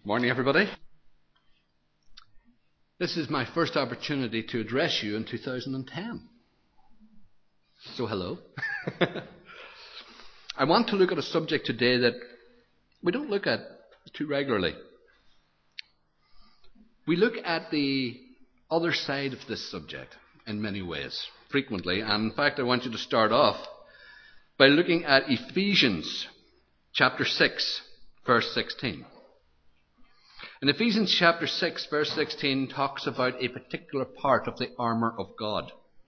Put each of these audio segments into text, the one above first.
Morning, everybody. This is my first opportunity to address you in 2010. So hello. I want to look at a subject today that we don't look at too regularly. We look at the other side of this subject in many ways, frequently. And in fact, I want you to start off by looking at Ephesians chapter 6, verse 16. In Ephesians chapter 6, verse 16 talks about a particular part of the armour of God.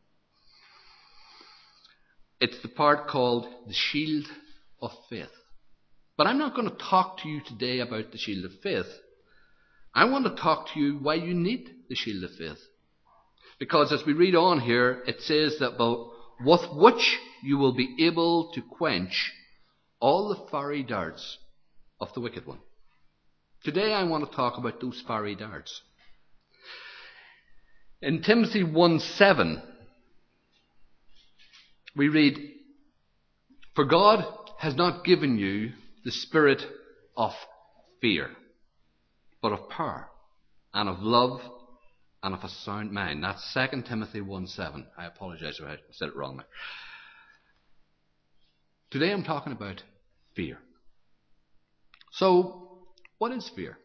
It's the part called the shield of faith. But I'm not going to talk to you today about the shield of faith. I want to talk to you why you need the shield of faith. Because as we read on here, it says that with which you will be able to quench all the fiery darts of the wicked one. Today I want to talk about those fiery darts. In Timothy 1:7, we read, "For God has not given you the spirit of fear, but of power and of love and of a sound mind." That's 2 Timothy 1:7. I apologize if I said it wrong there. Today I'm talking about fear. So, what is fear?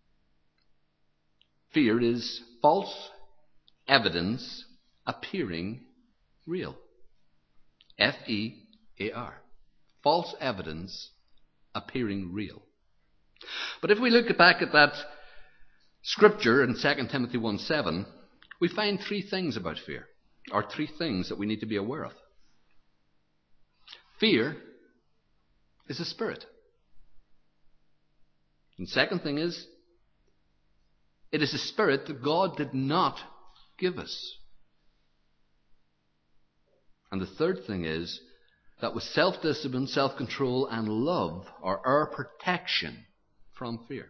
Fear is false evidence appearing real. F-E-A-R. False evidence appearing real. But if we look back at that scripture in 2 Timothy 1:7, we find three things about fear, or three things that we need to be aware of. Fear is a spirit. And second thing is, it is a spirit that God did not give us. And the third thing is that with self-discipline, self-control, and love are our protection from fear.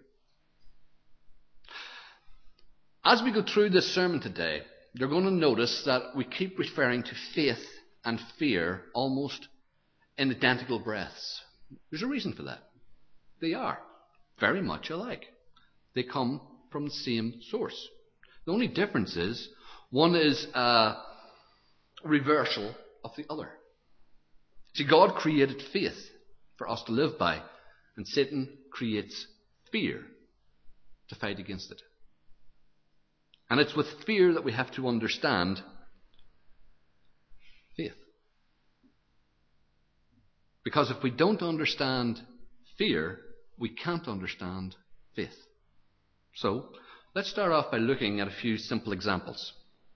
As we go through this sermon today, you're going to notice that we keep referring to faith and fear almost in identical breaths. There's a reason for that. They are very much alike. They come from the same source. The only difference is one is a reversal of the other. See, God created faith for us to live by, and Satan creates fear to fight against it. And it's with fear that we have to understand faith. Because if we don't understand fear, we can't understand faith. So, let's start off by looking at a few simple examples.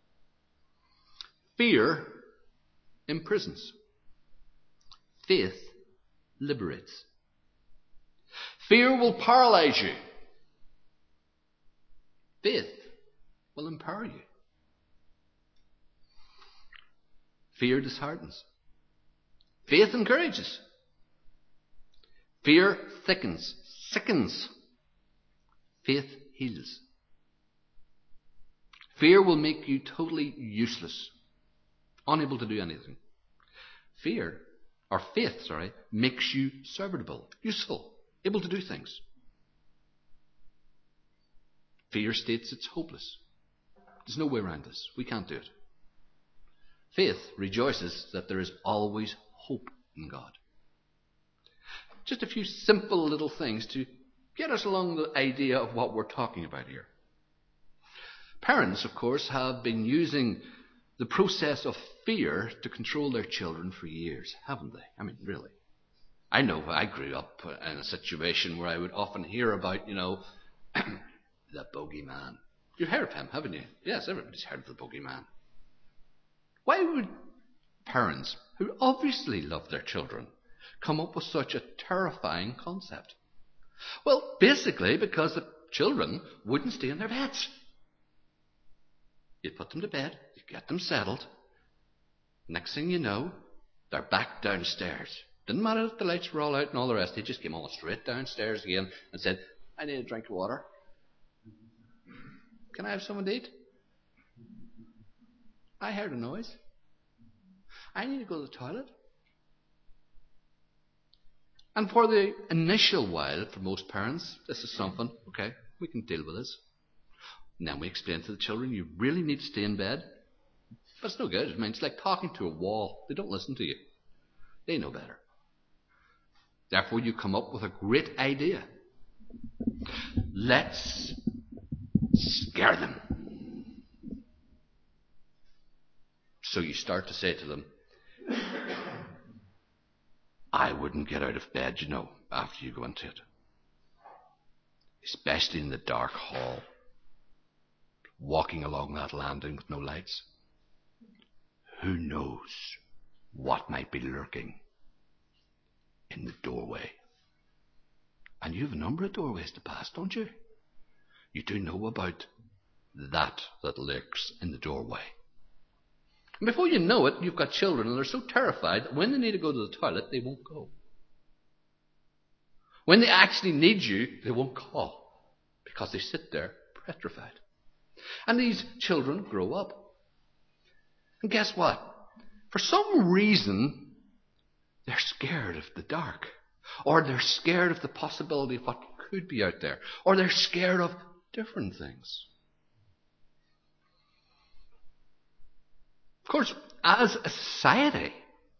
Fear imprisons. Faith liberates. Fear will paralyze you. Faith will empower you. Fear disheartens. Faith encourages. Fear sickens. Faith heals. Fear will make you totally useless, unable to do anything. Faith makes you serviceable, useful, able to do things. Fear states it's hopeless. There's no way around this. We can't do it. Faith rejoices that there is always hope in God. Just a few simple little things to get us along the idea of what we're talking about here. Parents, of course, have been using the process of fear to control their children for years, haven't they? I mean, really. I know I grew up in a situation where I would often hear about, the bogeyman. You've heard of him, haven't you? Yes, everybody's heard of the bogeyman. Why would parents, who obviously love their children, come up with such a terrifying concept? Well, basically because the children wouldn't stay in their beds. You'd put them to bed, you'd get them settled. Next thing you know, they're back downstairs. Didn't matter that the lights were all out and all the rest. They just came all straight downstairs again and said, "I need a drink of water. Can I have something to eat? I heard a noise. I need to go to the toilet." And for the initial while, for most parents, this is something, okay, we can deal with this. And then we explain to the children, you really need to stay in bed. But it's no good. I mean, it's like talking to a wall. They don't listen to you. They know better. Therefore, you come up with a great idea. Let's scare them. So you start to say to them, I wouldn't get out of bed, after you go into it. Especially in the dark hall. Walking along that landing with no lights. Who knows what might be lurking in the doorway? And you have a number of doorways to pass, don't you? You do know about that lurks in the doorway. And before you know it, you've got children and they're so terrified that when they need to go to the toilet, they won't go. When they actually need you, they won't call because they sit there petrified. And these children grow up. And guess what? For some reason, they're scared of the dark. Or they're scared of the possibility of what could be out there. Or they're scared of different things. Of course, as a society,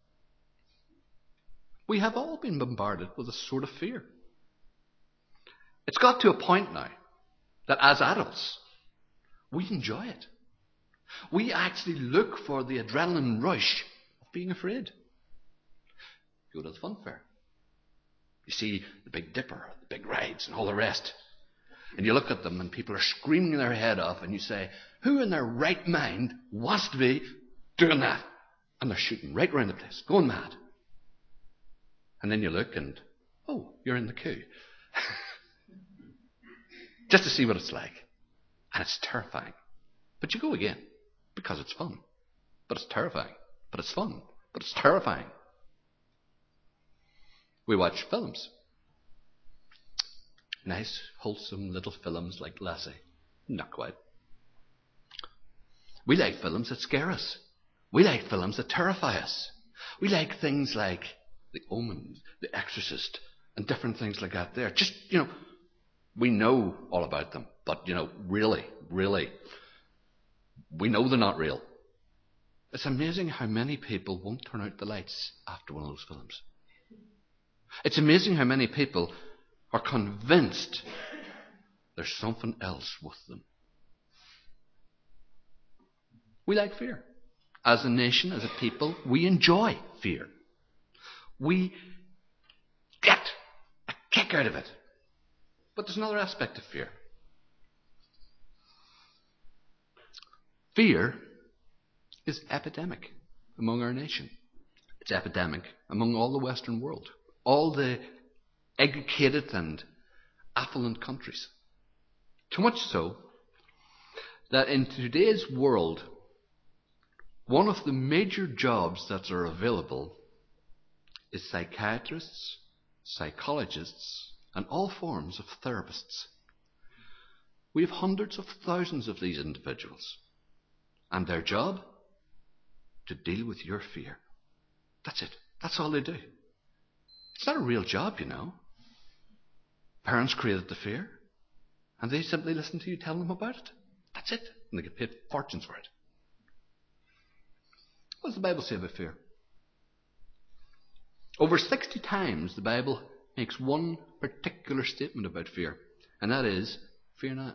we have all been bombarded with a sort of fear. It's got to a point now that as adults, we enjoy it. We actually look for the adrenaline rush of being afraid. Go to the fun fair. You see the Big Dipper, the big rides and all the rest. And you look at them and people are screaming their head off and you say, who in their right mind wants to be doing that? And they're shooting right around the place, going mad. And then you look and, oh, you're in the queue. Just to see what it's like. And it's terrifying. But you go again, because it's fun. But it's terrifying. But it's fun. But it's terrifying. We watch films. Nice, wholesome little films like Lassie. Not quite. We like films that scare us. We like films that terrify us. We like things like The Omen, The Exorcist, and different things like that there. Just, we know all about them. But, really, we know they're not real. It's amazing how many people won't turn out the lights after one of those films. It's amazing how many people are convinced there's something else with them. We like fear. As a nation, as a people, we enjoy fear. We get a kick out of it. But there's another aspect of fear. Fear is epidemic among our nation. It's epidemic among all the Western world. All the educated and affluent countries. Too much so that in today's world, one of the major jobs that are available is psychiatrists, psychologists, and all forms of therapists. We have hundreds of thousands of these individuals. And their job? To deal with your fear. That's it. That's all they do. It's not a real job, Parents created the fear, and they simply listen to you tell them about it. That's it. And they get paid fortunes for it. What does the Bible say about fear? Over 60 times the Bible makes one particular statement about fear, and that is, fear not.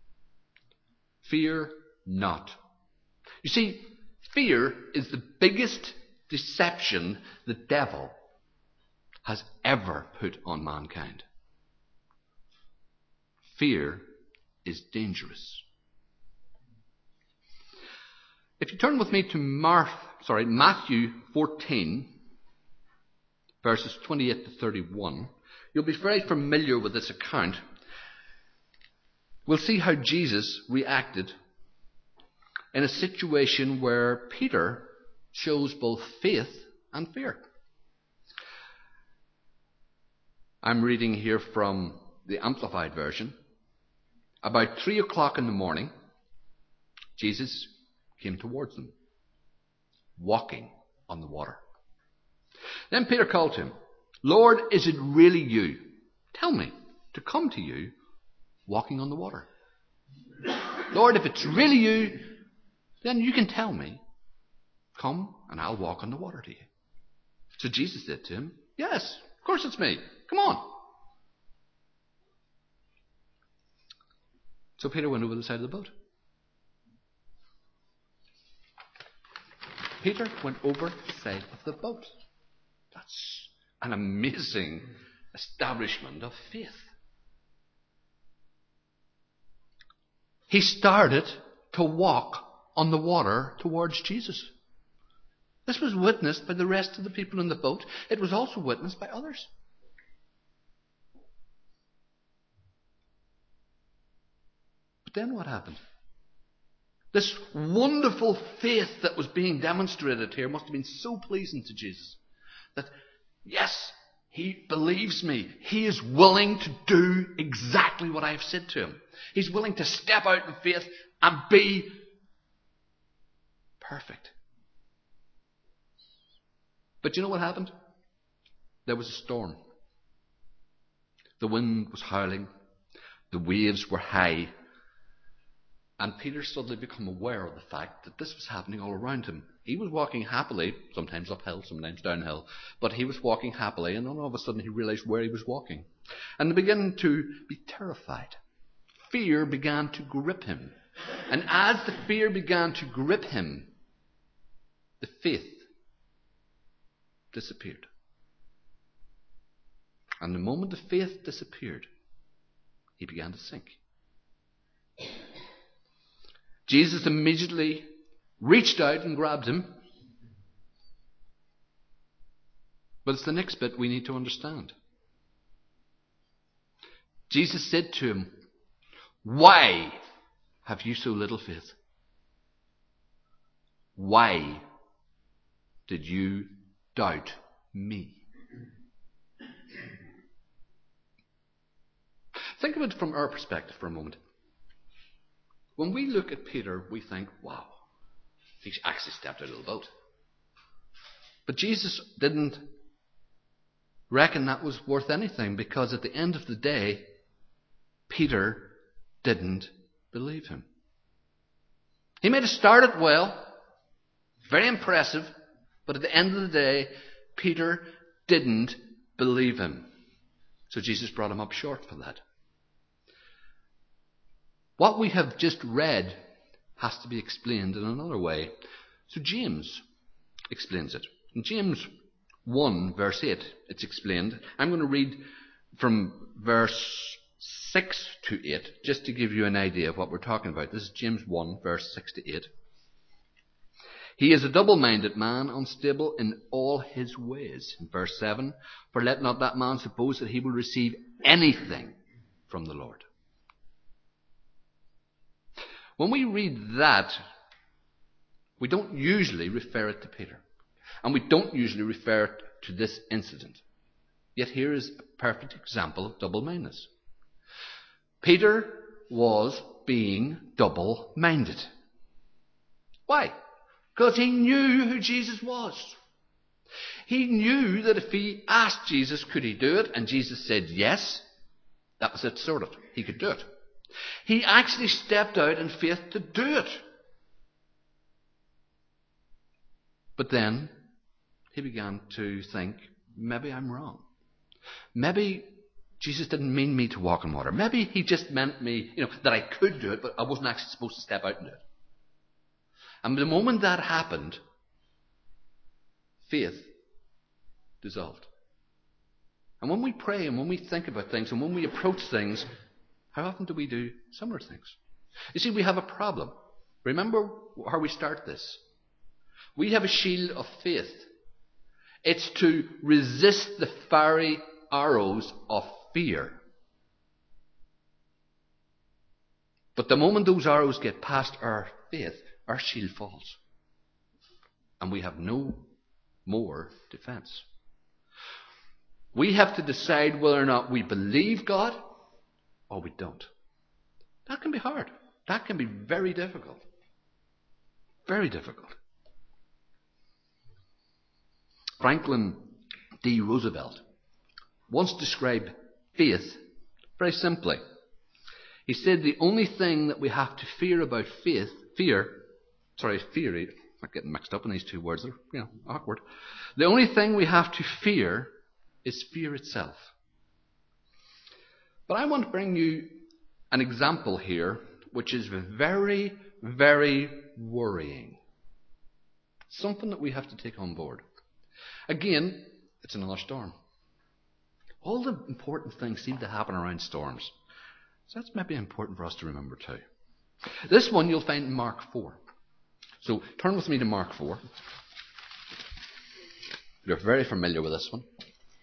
Fear not. You see, fear is the biggest deception the devil has ever put on mankind. Fear is dangerous. If you turn with me to Matthew 14, verses 28 to 31, you'll be very familiar with this account. We'll see how Jesus reacted in a situation where Peter shows both faith and fear. I'm reading here from the Amplified Version. About 3 o'clock in the morning, Jesus came towards them, walking on the water. Then Peter called to him, Lord, is it really you? Tell me to come to you walking on the water. Lord, if it's really you, then you can tell me. Come and I'll walk on the water to you. So Jesus said to him, yes, of course it's me. Come on. So Peter went over the side of the boat. Peter went over the side of the boat. That's an amazing establishment of faith. He started to walk on the water towards Jesus. This was witnessed by the rest of the people in the boat. It was also witnessed by others. But then what happened? This wonderful faith that was being demonstrated here must have been so pleasing to Jesus that, yes, he believes me. He is willing to do exactly what I have said to him. He's willing to step out in faith and be perfect. But you know what happened? There was a storm. The wind was howling. The waves were high. And Peter suddenly became aware of the fact that this was happening all around him. He was walking happily, sometimes uphill, sometimes downhill, but he was walking happily, and then all of a sudden he realized where he was walking. And he began to be terrified. Fear began to grip him. And as the fear began to grip him, the faith disappeared. And the moment the faith disappeared, he began to sink. Jesus immediately reached out and grabbed him. But it's the next bit we need to understand. Jesus said to him, "Why have you so little faith? Why did you doubt me?" Think of it from our perspective for a moment. When we look at Peter, we think, wow, he actually stepped out of the boat. But Jesus didn't reckon that was worth anything, because at the end of the day, Peter didn't believe him. He might have started well, very impressive, but at the end of the day, Peter didn't believe him. So Jesus brought him up short for that. What we have just read has to be explained in another way. So James explains it. In James 1, verse 8, it's explained. I'm going to read from verse 6 to 8, just to give you an idea of what we're talking about. This is James 1, verse 6 to 8. He is a double-minded man, unstable in all his ways. In verse 7, for let not that man suppose that he will receive anything from the Lord. When we read that, we don't usually refer it to Peter. And we don't usually refer it to this incident. Yet here is a perfect example of double-mindedness. Peter was being double-minded. Why? Because he knew who Jesus was. He knew that if he asked Jesus, could he do it? And Jesus said yes. That was it, sorted. He could do it. He actually stepped out in faith to do it. But then he began to think, maybe I'm wrong. Maybe Jesus didn't mean me to walk on water. Maybe he just meant me, that I could do it, but I wasn't actually supposed to step out and do it. And the moment that happened, faith dissolved. And when we pray and when we think about things and when we approach things, how often do we do similar things? You see, we have a problem. Remember how we start this. We have a shield of faith. It's to resist the fiery arrows of fear. But the moment those arrows get past our faith, our shield falls. And we have no more defense. We have to decide whether or not we believe God or we don't. That can be hard. That can be very difficult. Very difficult. Franklin D. Roosevelt once described faith very simply. He said the only thing that we have to fear about fear, I'm getting mixed up in these two words, they're awkward. The only thing we have to fear is fear itself. But I want to bring you an example here which is very, very worrying. Something that we have to take on board. Again, it's another storm. All the important things seem to happen around storms. So that's maybe important for us to remember too. This one you'll find in Mark 4. So turn with me to Mark 4. You're very familiar with this one.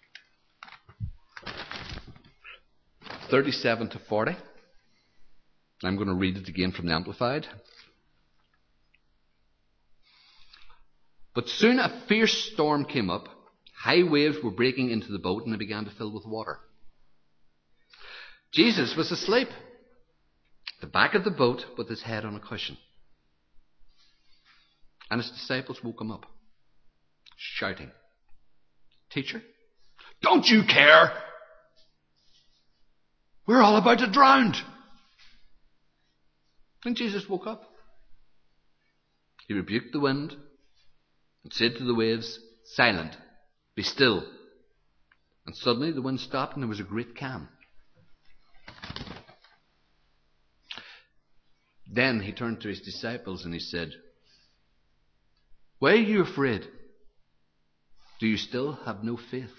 37 to 40. I'm going to read it again from the Amplified. But soon a fierce storm came up. High waves were breaking into the boat and they began to fill with water. Jesus was asleep at the back of the boat with his head on a cushion. And his disciples woke him up, shouting, "Teacher, don't you care? We're all about to drown." And Jesus woke up. He rebuked the wind and said to the waves, "Silent, be still." And suddenly the wind stopped and there was a great calm. Then he turned to his disciples and he said, "Why are you afraid? Do you still have no faith?"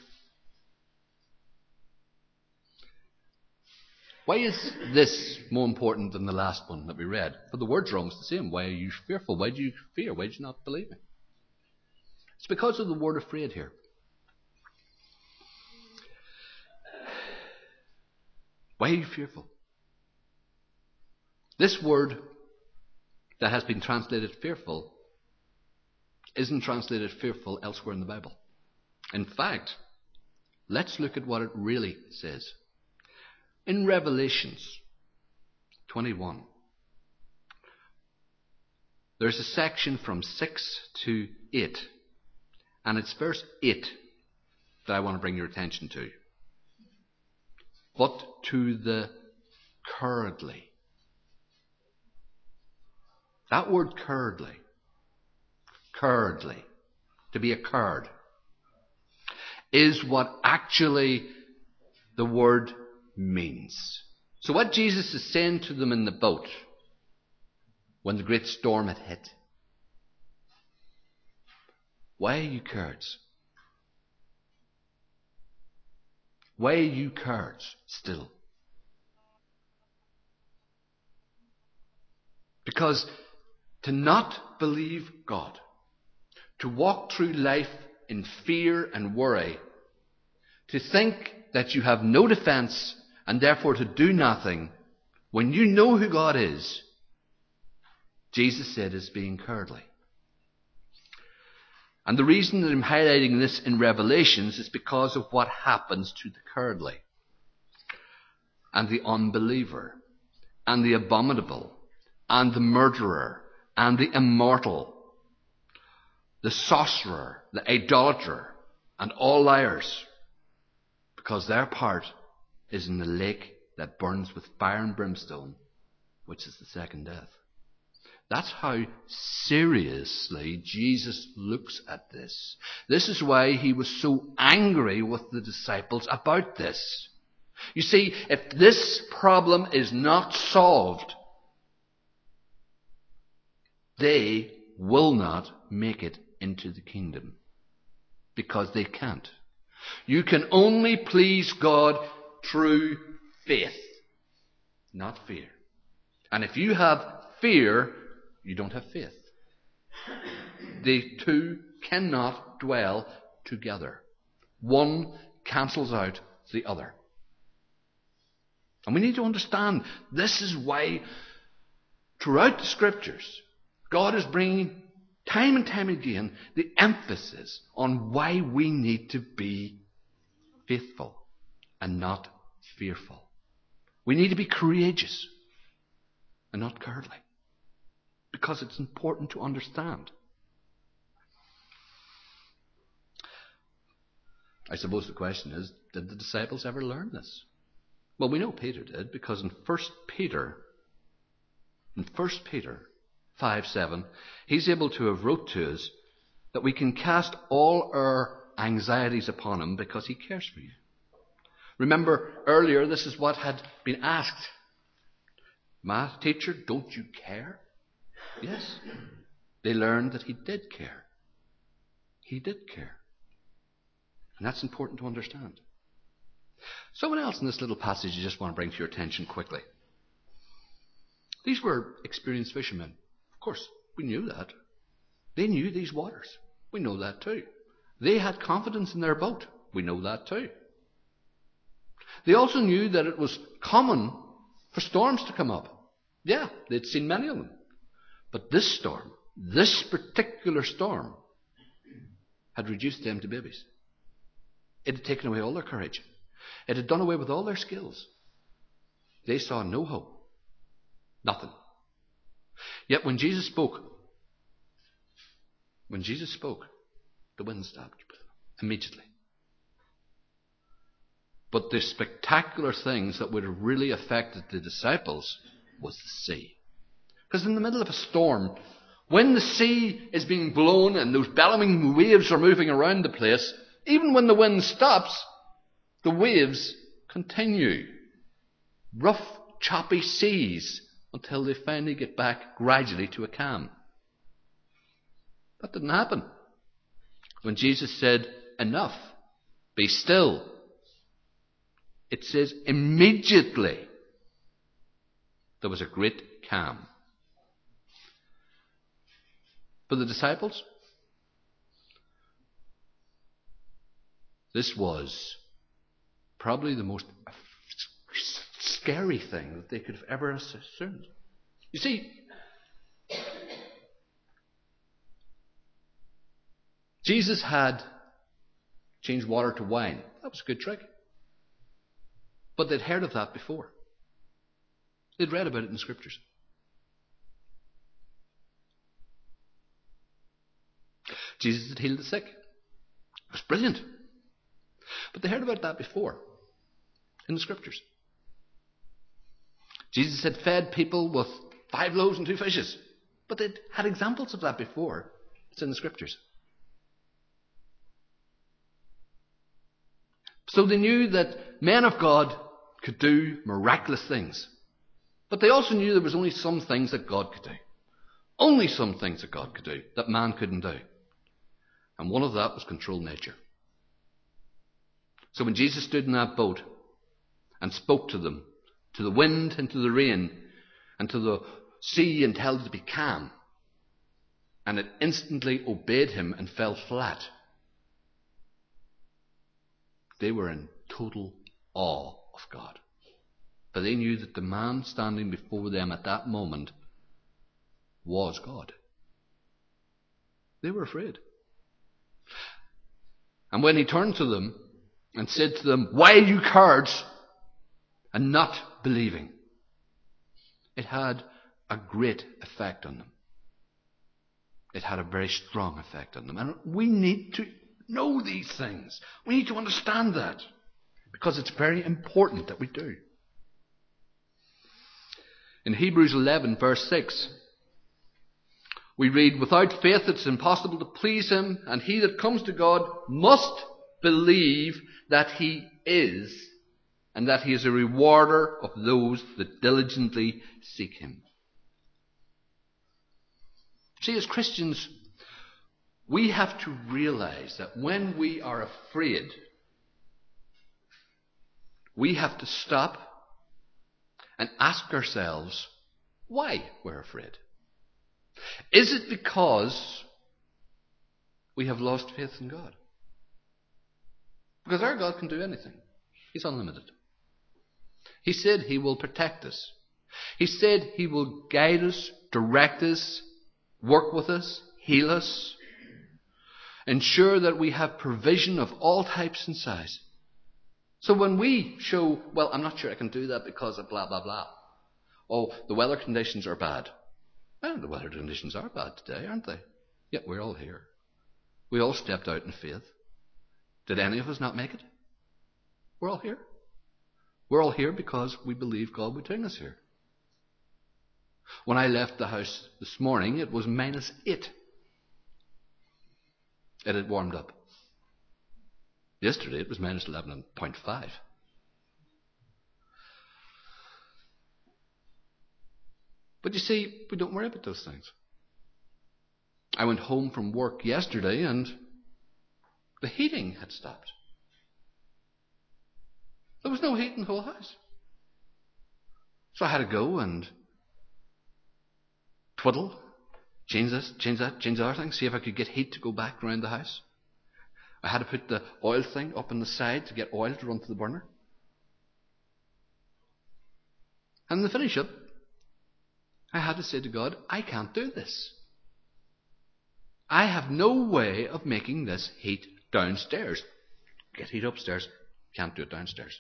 Why is this more important than the last one that we read? For the word's almost the same. Why are you fearful? Why do you fear? Why do you not believe me? It's because of the word afraid here. Why are you fearful? This word that has been translated fearful isn't translated fearful elsewhere in the Bible. In fact, let's look at what it really says. In Revelations 21, there's a section from 6 to 8, and it's verse 8 that I want to bring your attention to. But to the cowardly. That word cowardly, to be a coward, is what actually the word means. So what Jesus is saying to them in the boat when the great storm had hit: why are you cowards? Why are you cowards still? Because to not believe God, to walk through life in fear and worry, to think that you have no defense and therefore to do nothing when you know who God is, Jesus said is being cowardly. And the reason that I'm highlighting this in Revelations is because of what happens to the cowardly and the unbeliever and the abominable and the murderer and the immortal, the sorcerer, the idolater, and all liars, because their part is in the lake that burns with fire and brimstone, which is the second death. That's how seriously Jesus looks at this. This is why he was so angry with the disciples about this. You see, if this problem is not solved, they will not make it into the kingdom. Because they can't. You can only please God through faith, not fear. And if you have fear, you don't have faith. The two cannot dwell together. One cancels out the other. And we need to understand this is why throughout the Scriptures, God is bringing time and time again the emphasis on why we need to be faithful and not fearful. We need to be courageous and not cowardly, because it's important to understand. I suppose the question is, Did the disciples ever learn this? Well, we know Peter did, because in 1 Peter 5:7, he's able to have wrote to us that we can cast all our anxieties upon him because he cares for you. Remember earlier, this is what had been asked. Math teacher, don't you care? Yes. They learned that he did care. He did care. And that's important to understand. Someone else in this little passage I just want to bring to your attention quickly. These were experienced fishermen. Of course, we knew that. They knew these waters. We know that too. They had confidence in their boat. We know that too. They also knew that it was common for storms to come up. Yeah, they'd seen many of them. But this storm, this particular storm, had reduced them to babies. It had taken away all their courage. It had done away with all their skills. They saw no hope. Nothing. Yet when Jesus spoke, the wind stopped immediately. But the spectacular things that would have really affected the disciples was the sea. Because in the middle of a storm, when the sea is being blown and those bellowing waves are moving around the place, even when the wind stops, the waves continue. Rough, choppy seas until they finally get back gradually to a calm. That didn't happen. When Jesus said, enough, be still, it says immediately there was a great calm. For the disciples, this was probably the most scary thing that they could have ever assumed. You see, Jesus had changed water to wine. That was a good trick. But they'd heard of that before. They'd read about it in the Scriptures. Jesus had healed the sick. It was brilliant. But they heard about that before in the Scriptures. Jesus had fed people with 5 loaves and 2 fishes. But they'd had examples of that before. It's in the Scriptures. So they knew that men of God could do miraculous things. But they also knew there was only some things that God could do. Only some things that God could do that man couldn't do. And one of that was control nature. So when Jesus stood in that boat and spoke to them, to the wind and to the rain, and to the sea and told it to be calm, and it instantly obeyed him and fell flat, they were in total awe of God. For they knew that the man standing before them at that moment was God. They were afraid. And when he turned to them and said to them, why are you cowards and not believing? It had a great effect on them. It had a very strong effect on them. And we need to know these things. We need to understand that. Because it's very important that we do. In Hebrews 11, verse 6, we read, without faith it's impossible to please him, and he that comes to God must believe that he is, and that he is a rewarder of those that diligently seek him. See, as Christians, we have to realize that when we are afraid, we have to stop and ask ourselves why we're afraid. Is it because we have lost faith in God? Because our God can do anything. He's unlimited. He said he will protect us. He said he will guide us, direct us, work with us, heal us, ensure that we have provision of all types and size. So when we show, well, I'm not sure I can do that because of blah, blah, blah. Oh, the weather conditions are bad. Well, the weather conditions are bad today, aren't they? Yet we're all here. We all stepped out in faith. Did any of us not make it? We're all here. We're all here because we believe God would bring us here. When I left the house this morning, it was -8. It had warmed up. Yesterday it was -11.5. But you see, we don't worry about those things. I went home from work yesterday and the heating had stopped. There was no heat in the whole house. So I had to go and twiddle, change this, change that, change the other thing, see if I could get heat to go back around the house. I had to put the oil thing up on the side to get oil to run to the burner. And to finish up, I had to say to God, I can't do this. I have no way of making this heat downstairs. Get heat upstairs, can't do it downstairs.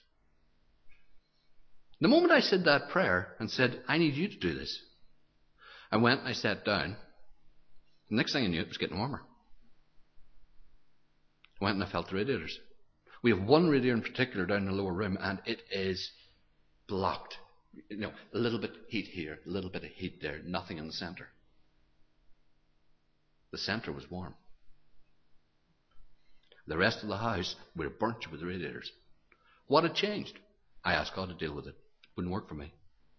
The moment I said that prayer and said, I need you to do this, I went and I sat down. The next thing I knew, it was getting warmer. I went and I felt the radiators. We have one radiator in particular down in the lower room, and it is blocked. You know, a little bit of heat here, a little bit of heat there, nothing in the centre. The centre was warm. The rest of the house, we were burnt with the radiators. What had changed? I asked God to deal with it. It wouldn't work for me.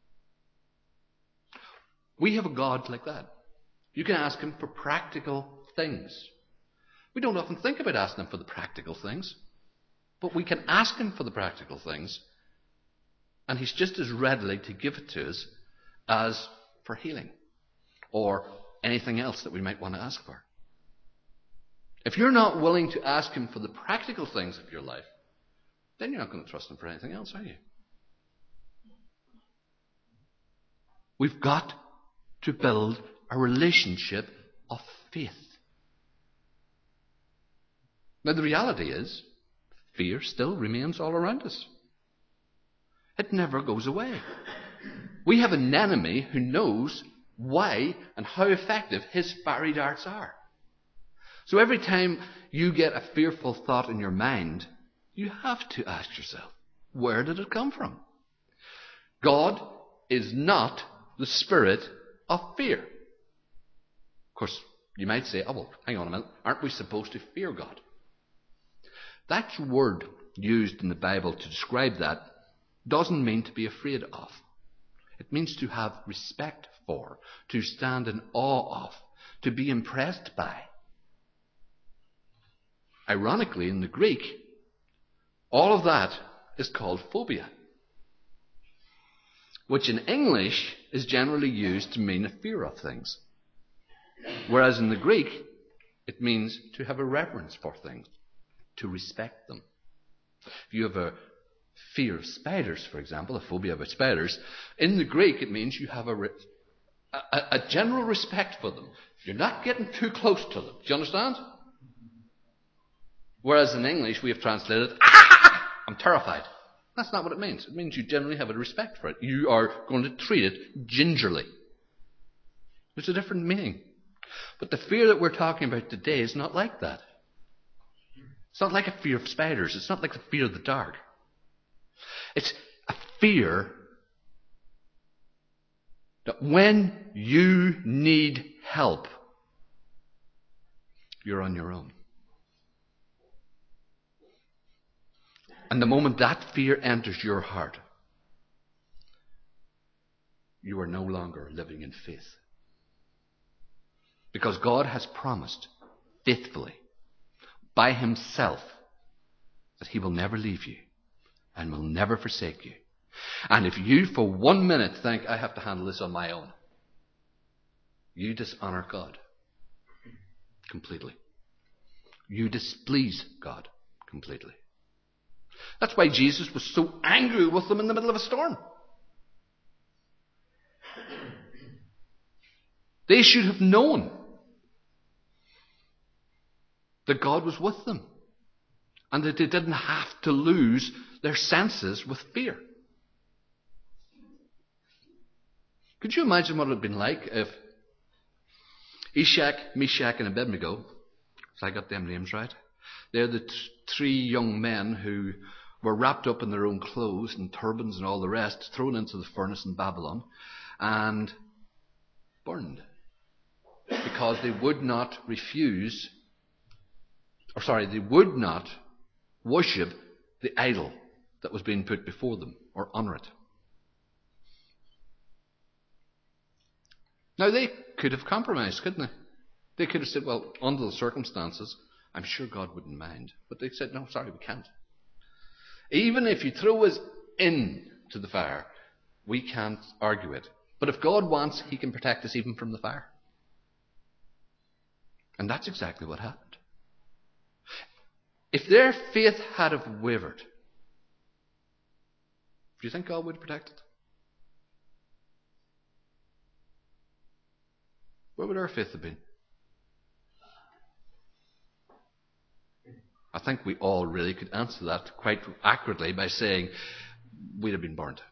We have a God like that. You can ask him for practical things. We don't often think about asking him for the practical things, but we can ask him for the practical things, and he's just as readily to give it to us as for healing or anything else that we might want to ask for. If you're not willing to ask him for the practical things of your life, then you're not going to trust him for anything else, are you? We've got to build a relationship of faith. Now, the reality is, fear still remains all around us. It never goes away. We have an enemy who knows why and how effective his fiery darts are. So every time you get a fearful thought in your mind, you have to ask yourself, where did it come from? God is not the spirit of fear. Of course, you might say, oh, well, hang on a minute, aren't we supposed to fear God? That word used in the Bible to describe that doesn't mean to be afraid of. It means to have respect for, to stand in awe of, to be impressed by. Ironically, in the Greek, all of that is called phobia, which in English is generally used to mean a fear of things. Whereas in the Greek, it means to have a reverence for things, to respect them. If you have a fear of spiders, for example, a phobia about spiders, in the Greek it means you have a general respect for them. You're not getting too close to them. Do you understand? Whereas in English we have translated, I'm terrified. That's not what it means. It means you generally have a respect for it. You are going to treat it gingerly. There's a different meaning. But the fear that we're talking about today is not like that. It's not like a fear of spiders. It's not like the fear of the dark. It's a fear that when you need help, you're on your own. And the moment that fear enters your heart, you are no longer living in faith. Because God has promised faithfully by himself that he will never leave you and will never forsake you. And if you for 1 minute think, I have to handle this on my own, you dishonor God completely. You displease God completely. That's why Jesus was so angry with them in the middle of a storm. They should have known that God was with them and that they didn't have to lose their senses with fear. Could you imagine what it would have been like if Ishak, Meshach and Abednego, if I got them names right, they're the three young men who were wrapped up in their own clothes and turbans and all the rest, thrown into the furnace in Babylon and burned. Because they would not they would not worship the idol that was being put before them, or honour it. Now, they could have compromised, couldn't they? They could have said, well, under the circumstances, I'm sure God wouldn't mind. But they said, no, sorry, we can't. Even if you throw us into the fire, we can't argue it. But if God wants, he can protect us even from the fire. And that's exactly what happened. If their faith had have wavered, do you think God would have protected? Where would our faith have been? I think we all really could answer that quite accurately by saying we'd have been burnt.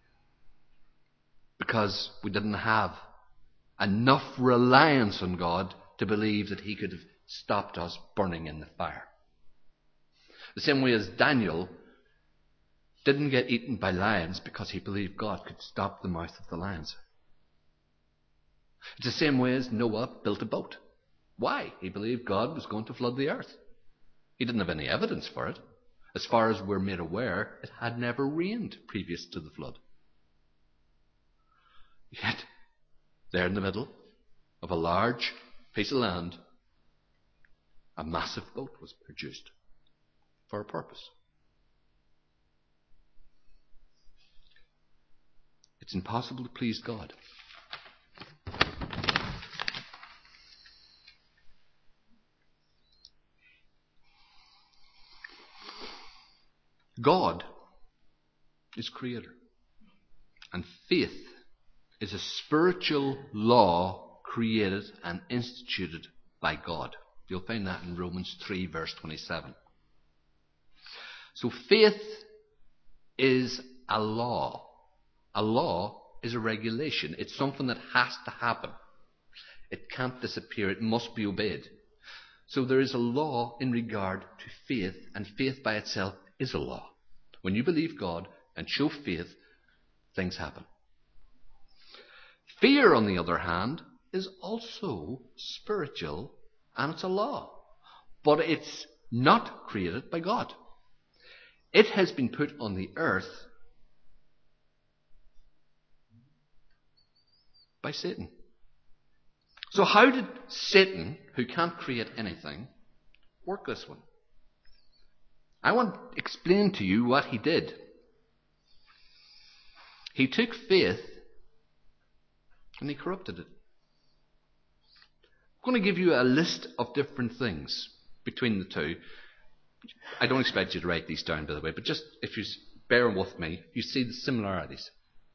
Because we didn't have enough reliance on God to believe that he could have stopped us burning in the fire. The same way as Daniel didn't get eaten by lions because he believed God could stop the mouth of the lions. It's the same way as Noah built a boat. Why? He believed God was going to flood the earth. He didn't have any evidence for it. As far as we're made aware, it had never rained previous to the flood. Yet, there in the middle of a large piece of land, a massive boat was produced for a purpose. It's impossible to please God. God is creator. And faith is a spiritual law created and instituted by God. You'll find that in Romans 3 verse 27. So faith is a law. A law is a regulation. It's something that has to happen. It can't disappear. It must be obeyed. So there is a law in regard to faith, and faith by itself is a law. When you believe God and show faith, things happen. Fear, on the other hand, is also spiritual, and it's a law. But it's not created by God. It has been put on the earth by Satan. So how did Satan, who can't create anything, work this one? I want to explain to you what he did. He took faith and he corrupted it. I'm going to give you a list of different things between the two. I don't expect you to write these down, by the way, but just if you bear with me, you see the similarities.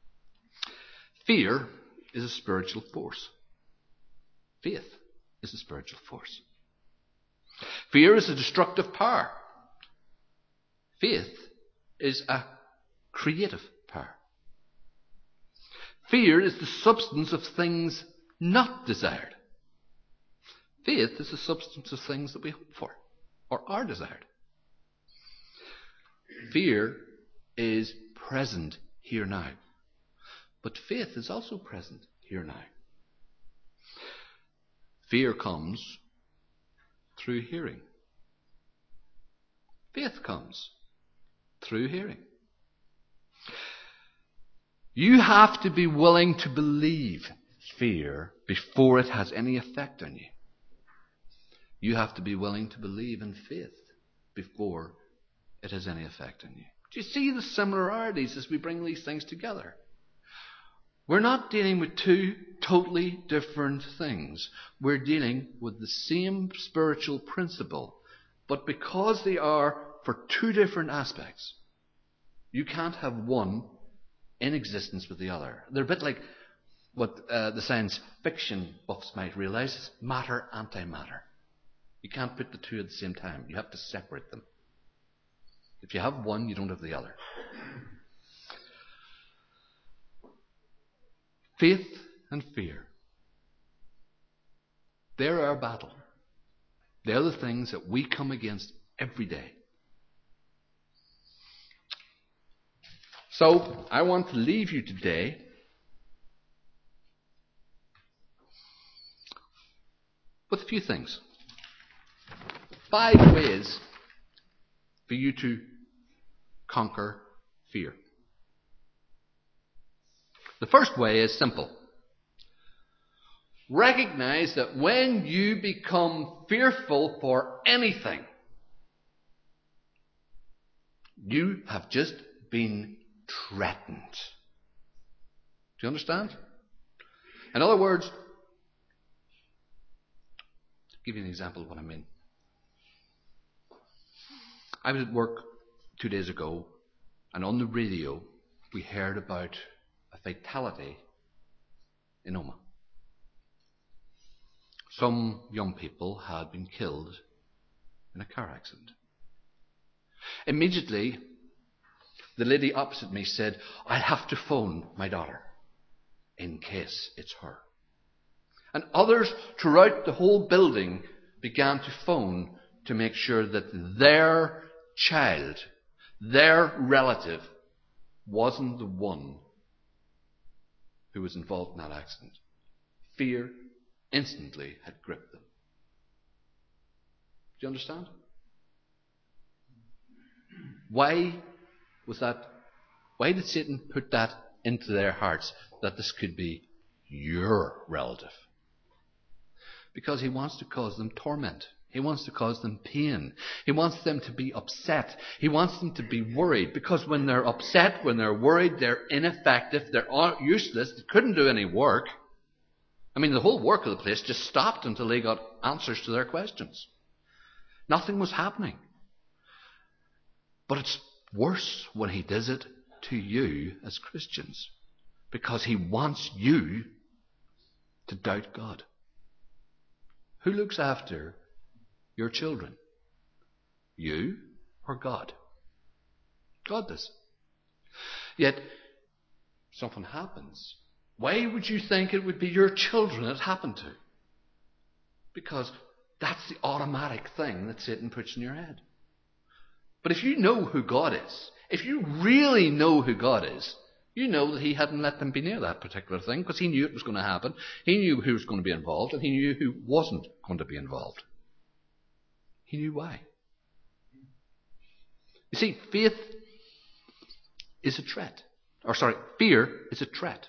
Fear is a spiritual force. Faith is a spiritual force. Fear is a destructive power. Faith is a creative power. Fear is the substance of things not desired. Faith is the substance of things that we hope for or are desired. Fear is present here now. But faith is also present here now. Fear comes through hearing. Faith comes through hearing. You have to be willing to believe fear before it has any effect on you. You have to be willing to believe in faith before it has any effect on you. Do you see the similarities as we bring these things together? We're not dealing with two totally different things. We're dealing with the same spiritual principle. But because they are for two different aspects, you can't have one in existence with the other. They're a bit like what the science fiction buffs might realize is matter, antimatter. You can't put the two at the same time. You have to separate them. If you have one, you don't have the other. Faith and fear. They're our battle. They're the things that we come against every day. So, I want to leave you today with a few things. 5 ways for you to conquer fear. The first way is simple. Recognize that when you become fearful for anything, you have just been threatened. Do you understand? In other words, I'll give you an example of what I mean. I was at work 2 days ago, and on the radio we heard about a fatality in Omagh. Some young people had been killed in a car accident. Immediately, the lady opposite me said, "I have to phone my daughter in case it's her." And others throughout the whole building began to phone to make sure that their child, their relative, wasn't the one who was involved in that accident. Fear instantly had gripped them. Do you understand? Why was that? Why did Satan put that into their hearts, that this could be your relative? Because he wants to cause them torment. He wants to cause them pain. He wants them to be upset. He wants them to be worried. Because when they're upset, when they're worried, they're ineffective, they're useless, they couldn't do any work. I mean, the whole work of the place just stopped until they got answers to their questions. Nothing was happening. But it's worse when he does it to you as Christians, because he wants you to doubt God. Who looks after your children? You or God? God does. Yet, something happens. Why would you think it would be your children it happened to? Because that's the automatic thing that Satan puts in your head. But if you know who God is, if you really know who God is, you know that he hadn't let them be near that particular thing because he knew it was going to happen. He knew who was going to be involved, and he knew who wasn't going to be involved. He knew why. You see, faith is a threat. Fear is a threat.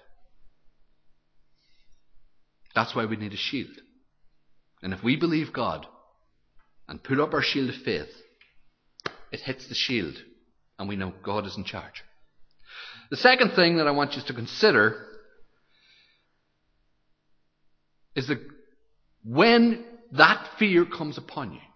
That's why we need a shield. And if we believe God and put up our shield of faith, it hits the shield and we know God is in charge. The second thing that I want you to consider is that when that fear comes upon you,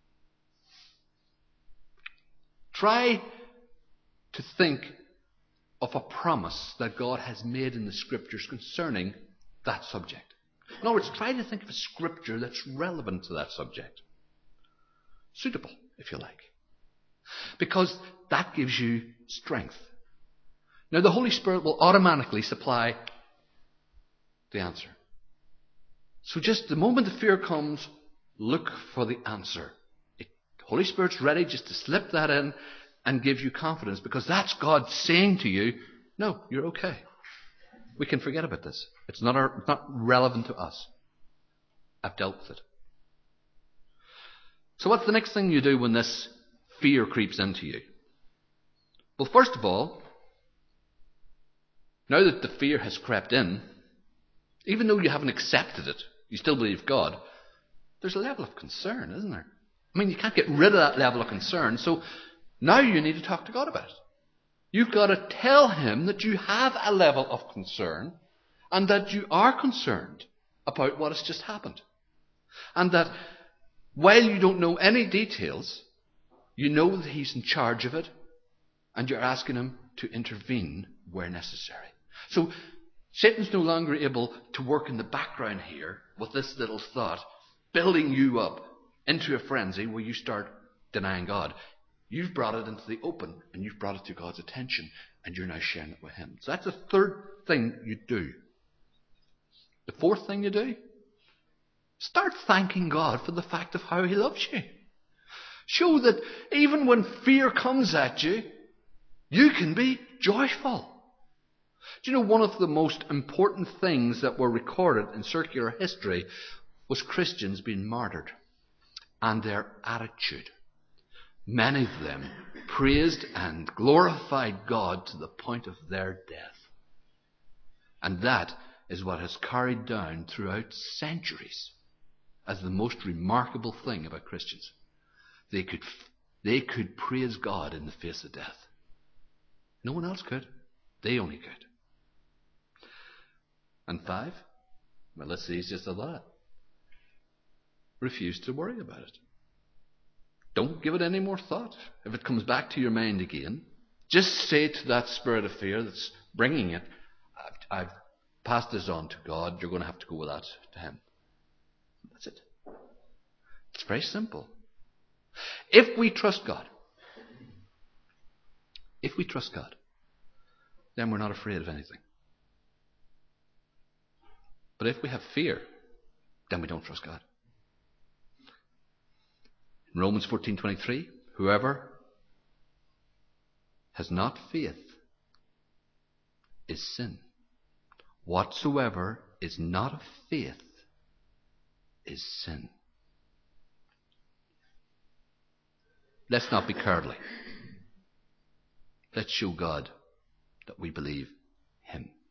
try to think of a promise that God has made in the Scriptures concerning that subject. In other words, try to think of a Scripture that's relevant to that subject. Suitable, if you like. Because that gives you strength. Now, the Holy Spirit will automatically supply the answer. So just the moment the fear comes, look for the answer. The Holy Spirit's ready just to slip that in and give you confidence, because that's God saying to you, no, you're okay. We can forget about this. It's not relevant to us. I've dealt with it. So what's the next thing you do when this fear creeps into you? Well, first of all, now that the fear has crept in, even though you haven't accepted it, you still believe God, there's a level of concern, isn't there? I mean, you can't get rid of that level of concern, so now you need to talk to God about it. You've got to tell him that you have a level of concern and that you are concerned about what has just happened. And that while you don't know any details, you know that he's in charge of it and you're asking him to intervene where necessary. So Satan's no longer able to work in the background here with this little thought, building you up into a frenzy where you start denying God. You've brought it into the open and you've brought it to God's attention and you're now sharing it with him. So that's the third thing you do. The fourth thing you do, start thanking God for the fact of how he loves you. Show that even when fear comes at you, you can be joyful. Do you know one of the most important things that were recorded in circular history was Christians being martyred and their attitude. Many of them praised and glorified God to the point of their death. And that is what has carried down throughout centuries as the most remarkable thing about Christians. They could praise God in the face of death. No one else could. They only could. And 5, well, let's see, it's just a lot. Refuse to worry about it. Don't give it any more thought. If it comes back to your mind again, just say to that spirit of fear that's bringing it, I've passed this on to God. You're going to have to go with that to Him. That's it. It's very simple. If we trust God, then we're not afraid of anything. But if we have fear, then we don't trust God. In Romans 14:23, whoever has not faith is sin. Whatsoever is not of faith is sin. Let's not be cowardly. Let's show God that we believe Him.